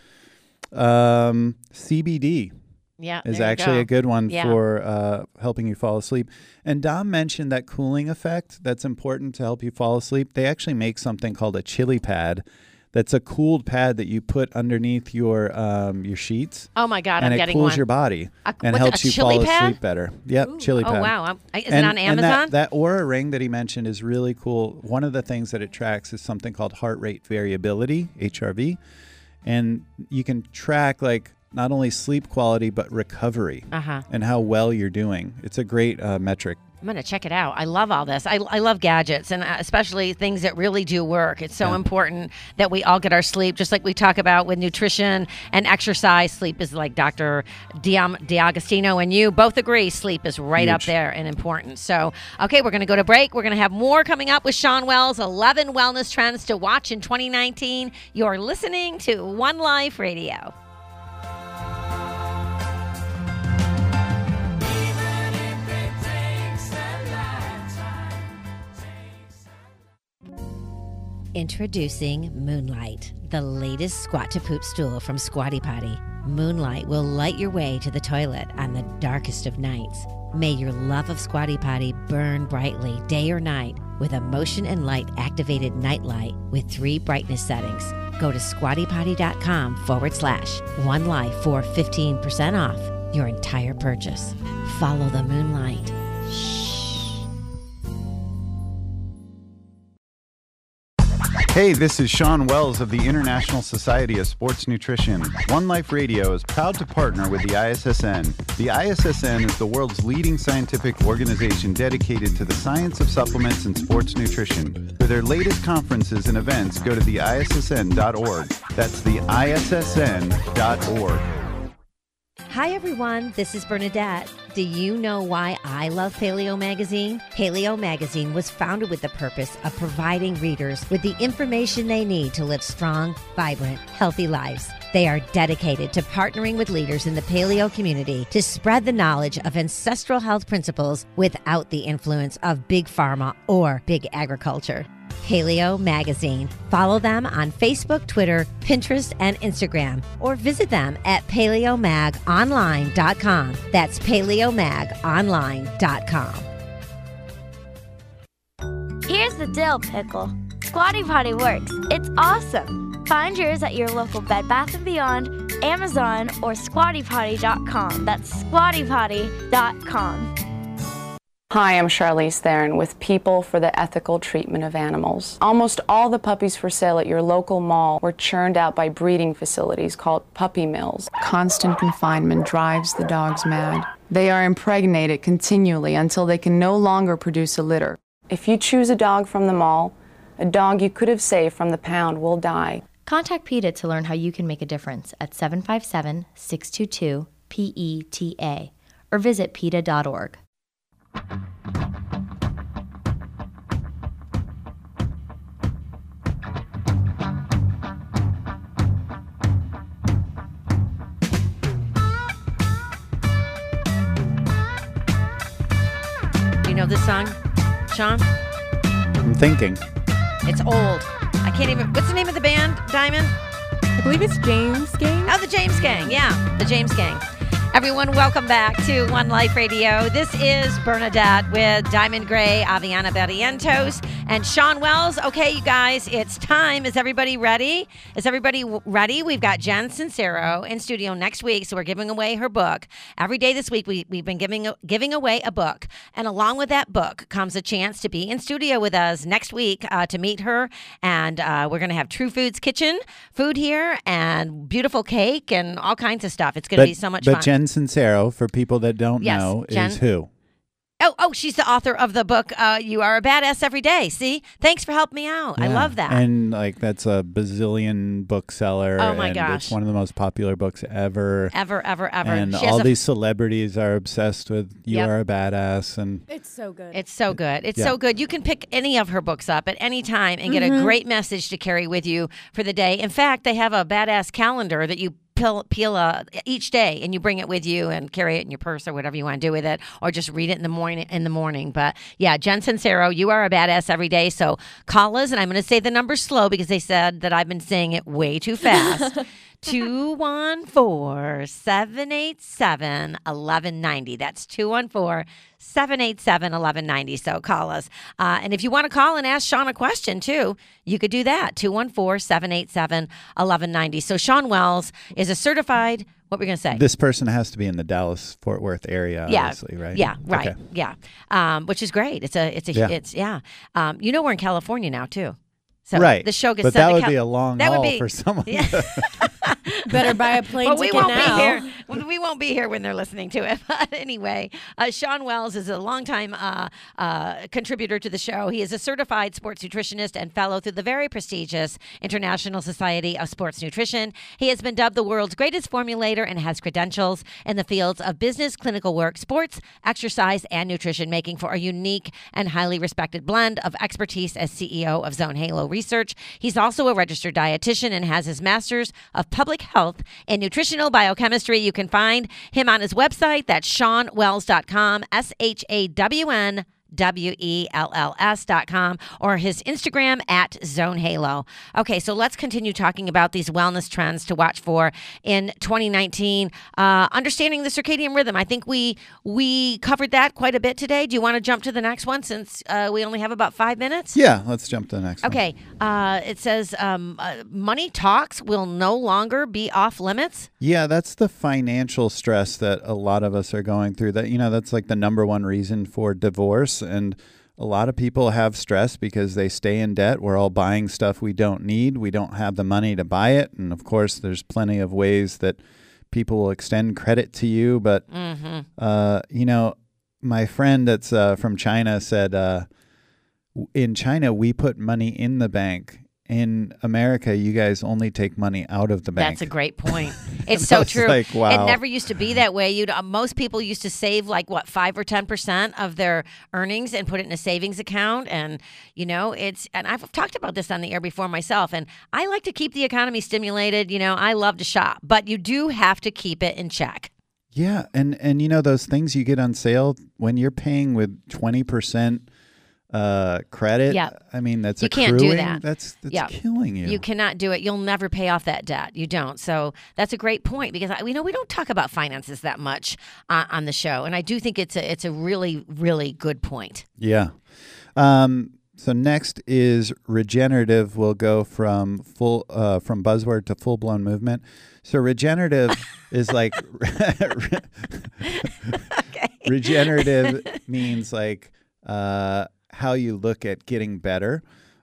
Um, C B D Yeah, is there you actually go. a good one Yeah. for uh, helping you fall asleep. And Dom mentioned that cooling effect that's important to help you fall asleep. They actually make something called a chili pad. That's a cooled pad that you put underneath your um, your sheets. Oh my God, and I'm it getting cools one. your body A- and what's- helps a you chili fall pad? asleep better. Yep, chili Oh, pad. wow. I'm- I- is it And- on and that- Amazon? that Aura ring that he mentioned is really cool. One of the things that it tracks is something called heart rate variability, H R V, and you can track like not only sleep quality but recovery Uh-huh. and how well you're doing. It's a great uh, metric. I'm going to check it out. I love all this. I, I love gadgets, and uh, especially things that really do work. It's so Yeah. important that we all get our sleep, just like we talk about with nutrition and exercise. Sleep is like Doctor Diam- D'Agostino and you both agree sleep is right up Huge. there and important. So, okay, we're going to go to break. We're going to have more coming up with Sean Wells, eleven wellness trends to watch in twenty nineteen. You're listening to One Life Radio. Introducing Moonlight, the latest squat to poop stool from Squatty Potty. Moonlight will light your way to the toilet on the darkest of nights. May your love of Squatty Potty burn brightly day or night with a motion and light activated night light with three brightness settings. Go to squattypotty.com forward slash one life for fifteen percent off your entire purchase. Follow the moonlight. Hey, this is Sean Wells of the International Society of Sports Nutrition. One Life Radio is proud to partner with the I S S N. The I S S N is the world's leading scientific organization dedicated to the science of supplements and sports nutrition. For their latest conferences and events, go to the I S S N dot org. That's the I S S N dot org. Hi, everyone. This is Bernadette. Do you know why I love Paleo Magazine? Paleo Magazine was founded with the purpose of providing readers with the information they need to live strong, vibrant, healthy lives. They are dedicated to partnering with leaders in the paleo community to spread the knowledge of ancestral health principles without the influence of big pharma or big agriculture. Paleo Magazine. Follow them on Facebook, Twitter, Pinterest, and Instagram, or visit them at paleo mag online dot com. That's paleo mag online dot com. Here's the dill pickle. Squatty Potty works. It's awesome. Find yours at your local Bed Bath and Beyond, Amazon, or squatty potty dot com. That's squatty potty dot com. Hi, I'm Charlize Theron with People for the Ethical Treatment of Animals. Almost all the puppies for sale at your local mall were churned out by breeding facilities called puppy mills. Constant confinement drives the dogs mad. They are impregnated continually until they can no longer produce a litter. If you choose a dog from the mall, a dog you could have saved from the pound will die. Contact PETA to learn how you can make a difference at seven five seven, six two two, P E T A or visit PETA dot org. Do you know this song, Sean? I'm thinking. It's old. I can't even. What's the name of the band, Diamond? I believe it's James Gang. Oh, the James Gang. Yeah, the James Gang. Everyone, welcome back to One Life Radio. This is Bernadette with Diamond Gray, Aviana Barrientos, and Sean Wells. Okay, you guys, it's time. Is everybody ready? Is everybody w- ready? We've got Jen Sincero in studio next week, so we're giving away her book. Every day this week, we, we've been giving giving away a book, and along with that book comes a chance to be in studio with us next week uh, to meet her, and uh, we're going to have True Foods Kitchen food here, and beautiful cake, and all kinds of stuff. It's going to be so much but fun. Jen Sincero, for people that don't Yes, know, Jen. is who? Oh, oh, she's the author of the book, uh, You Are a Badass Every Day. See? Thanks for helping me out. I Yeah. love that. And like that's a bazillion bookseller. Oh, my and gosh. It's one of the most popular books ever. Ever, ever, ever. And She has all a- these celebrities are obsessed with You Yep. Are a Badass. And It's so good. It's so good. It's Yeah. so good. You can pick any of her books up at any time and get Mhm. a great message to carry with you for the day. In fact, they have a badass calendar that you peel, peel uh, each day, and you bring it with you and carry it in your purse or whatever you want to do with it, or just read it in the morning. In the morning, but yeah, Jen Sincero, You Are a Badass Every Day. So call us, and I'm going to say the number slow because they said that I've been saying it way too fast. two one four, seven eight seven, one one nine zero. That's two one four, seven eight seven, one one nine zero. So call us. Uh, and if you want to call and ask Sean a question too, you could do that. two one four, seven eight seven, one one nine zero. So Sean Wells is a certified, what were we going to say? this person has to be in the Dallas-Fort Worth area, yeah, obviously, right? Yeah, right. Okay. Yeah. Um, which is great. It's a, it's a, Yeah. it's, yeah. Um, you know, we're in California now too. So right. the show gets but sent that to would Cal- be a long that would haul be- for someone. Yeah. Better buy a plane Well, we ticket won't now. be here. We won't be here when they're listening to it. But anyway, uh, Sean Wells is a longtime uh, uh, contributor to the show. He is a certified sports nutritionist and fellow through the very prestigious International Society of Sports Nutrition. He has been dubbed the world's greatest formulator and has credentials in the fields of business, clinical work, sports, exercise, and nutrition, making for a unique and highly respected blend of expertise as C E O of Zone Halo Research. He's also a registered dietitian and has his master's of public health in nutritional biochemistry. You can find him on his website. That's sean wells dot com, S H A W N W E L L S dot com, or his Instagram at Zone Halo. Okay, so let's continue talking about these wellness trends to watch for in twenty nineteen. Uh, understanding the circadian rhythm. I think we we covered that quite a bit today. Do you want to jump to the next one since uh, we only have about five minutes? Yeah, let's jump to the next one. Okay, uh, it says um, uh, money talks will no longer be off limits. Yeah, that's the financial stress that a lot of us are going through. That, you know, that's like the number one reason for divorce. And a lot of people have stress because they stay in debt. We're all buying stuff we don't need. We don't have the money to buy it. And of course, there's plenty of ways that people will extend credit to you. But, Mm-hmm. uh, you know, my friend that's uh, from China said, uh, w- in China, we put money in the bank. In America, you guys only take money out of the bank. That's a great point. It's I so was true. like, wow. It never used to be that way. You'd uh, most people used to save like what five or ten percent of their earnings and put it in a savings account. And you know, it's and I've talked about this on the air before myself. And I like to keep the economy stimulated. You know, I love to shop, but you do have to keep it in check. Yeah, and and you know those things you get on sale when you're paying with twenty percent uh credit. Yeah. I mean that's You accruing. can't do that. That's that's Yeah. killing you. You cannot do it. You'll never pay off that debt. You don't. So that's a great point because I, you know we don't talk about finances that much uh, on the show, and I do think it's a it's a really really good point. Yeah. Um. So next is regenerative. Will go from full uh from buzzword to full blown movement. So regenerative is like regenerative means like uh how you look at getting better.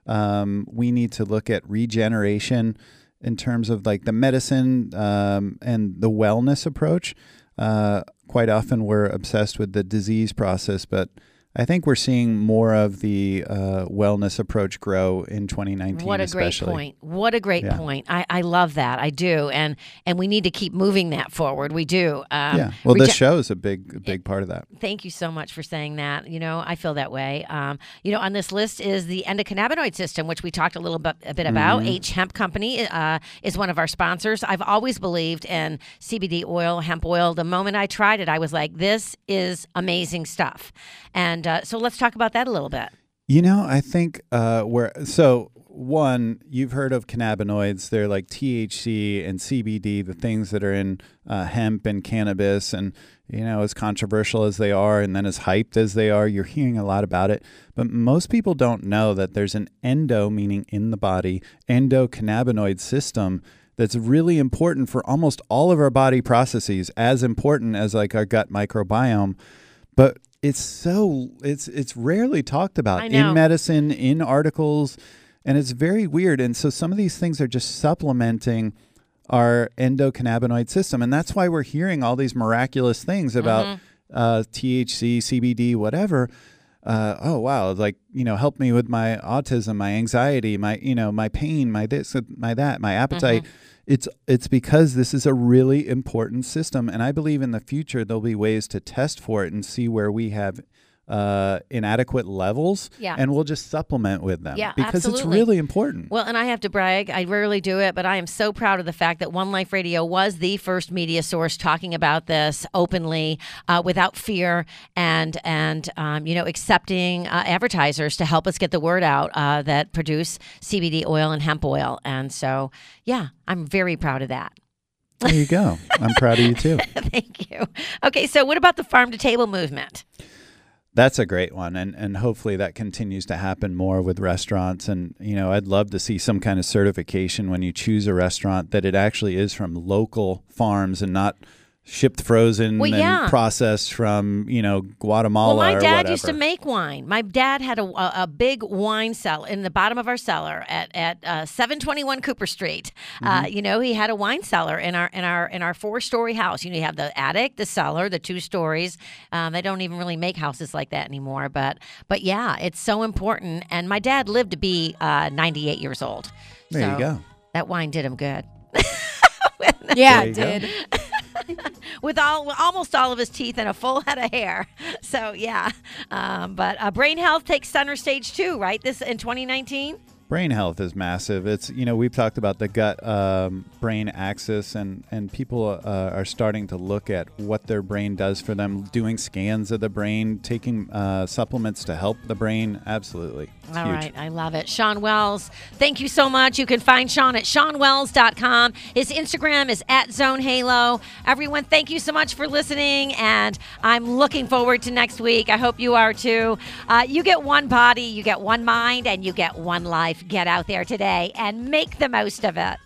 Um, we need to look at regeneration in terms of like the medicine um, and the wellness approach. Uh, quite often we're obsessed with the disease process, but I think we're seeing more of the uh, wellness approach grow in twenty nineteen. What a especially. great point. What a great Yeah. point. I, I love that. I do. And and we need to keep moving that forward. We do. Um, yeah. Well, this rege- show is a big, a big part of that. Thank you so much for saying that. You know, I feel that way. Um, you know, on this list is the endocannabinoid system, which we talked a little bit, a bit about. Mhm. H Hemp Company uh, is one of our sponsors. I've always believed in C B D oil, hemp oil. The moment I tried it, I was like, this is amazing stuff. And uh, so let's talk about that a little bit. You know, I think uh, where so one, you've heard of cannabinoids. They're like T H C and C B D, the things that are in uh, hemp and cannabis. And, you know, as controversial as they are and then as hyped as they are, you're hearing a lot about it. But most people don't know that there's an endo, meaning in the body, endocannabinoid system that's really important for almost all of our body processes, as important as like our gut microbiome. But it's so it's it's rarely talked about I know. in medicine, in articles, and it's very weird. And so some of these things are just supplementing our endocannabinoid system, and that's why we're hearing all these miraculous things about Mhm. uh, T H C, C B D, whatever. Uh, oh wow, like you know, help me with my autism, my anxiety, my you know, my pain, my this, my that, my appetite. Mhm. It's it's because this is a really important system, and I believe in the future there'll be ways to test for it and see where we have uh, inadequate levels, Yeah. and we'll just supplement with them Yeah, because absolutely. it's really important. Well, and I have to brag. I rarely do it, but I am so proud of the fact that One Life Radio was the first media source talking about this openly, uh, without fear, and and um, you know accepting uh, advertisers to help us get the word out uh, that produce C B D oil and hemp oil. And so, yeah, I'm very proud of that. There you go. I'm proud of you too. Thank you. Okay, so what about the farm to table movement? That's a great one, and and hopefully that continues to happen more with restaurants. And you know, I'd love to see some kind of certification when you choose a restaurant that it actually is from local farms and not shipped frozen Well, and yeah. processed from you know Guatemala Well, my or dad whatever. used to make wine. My dad had a, a, a big wine cellar in the bottom of our cellar at at uh, seven twenty-one Cooper Street. Uh, Mm-hmm. you know, he had a wine cellar in our in our in our four story house. You know, you have the attic, the cellar, the two stories. Um, they don't even really make houses like that anymore. But but yeah, it's so important. And my dad lived to be uh, ninety-eight years old. There So you go. That wine did him good. Yeah, There it you go. did. With all almost all of his teeth and a full head of hair. So yeah, um, but uh, brain health takes center stage too, right? This in twenty nineteen. Brain health is massive. It's you know we've talked about the gut um, brain axis, and and people uh, are starting to look at what their brain does for them, doing scans of the brain, taking uh, supplements to help the brain. Absolutely, it's All huge. right, I love it. Sean Wells, thank you so much. You can find Sean at sean wells dot com. His Instagram is at Zone Halo. Everyone, thank you so much for listening, and I'm looking forward to next week. I hope you are too. Uh, you get one body, you get one mind, and you get one life. Get out there today and make the most of it.